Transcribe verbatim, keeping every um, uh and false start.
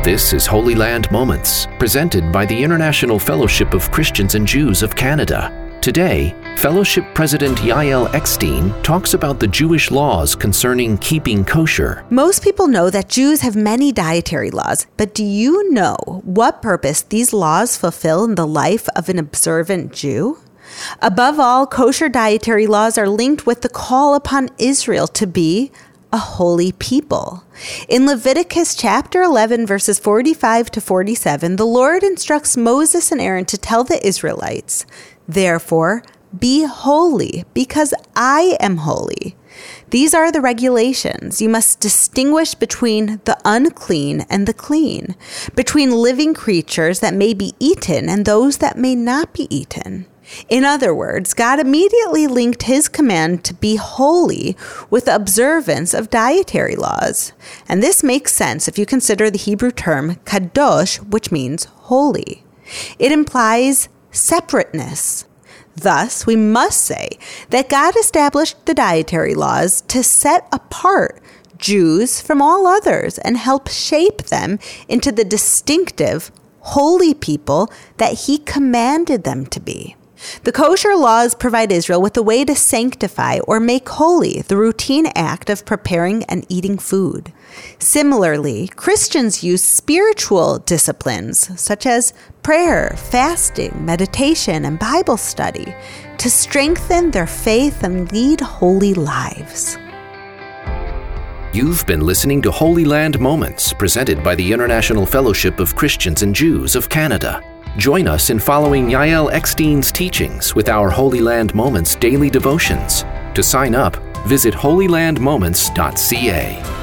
This is Holy Land Moments, presented by the International Fellowship of Christians and Jews of Canada. Today, Fellowship President Yael Eckstein talks about the Jewish laws concerning keeping kosher. Most people know that Jews have many dietary laws, but do you know what purpose these laws fulfill in the life of an observant Jew? Above all, kosher dietary laws are linked with the call upon Israel to be a holy people. In Leviticus chapter eleven, verses forty-five to forty-seven, the Lord instructs Moses and Aaron to tell the Israelites, "Therefore, be holy, because I am holy." These are the regulations. You must distinguish between the unclean and the clean, between living creatures that may be eaten and those that may not be eaten. In other words, God immediately linked his command to be holy with the observance of dietary laws. And this makes sense if you consider the Hebrew term kadosh, which means holy. It implies separateness. Thus, we must say that God established the dietary laws to set apart Jews from all others and help shape them into the distinctive, holy people that he commanded them to be. The kosher laws provide Israel with a way to sanctify or make holy the routine act of preparing and eating food. Similarly, Christians use spiritual disciplines such as prayer, fasting, meditation, and Bible study to strengthen their faith and lead holy lives. You've been listening to Holy Land Moments, presented by the International Fellowship of Christians and Jews of Canada. Join us in following Yael Eckstein's teachings with our Holy Land Moments daily devotions. To sign up, visit holy land moments dot c a.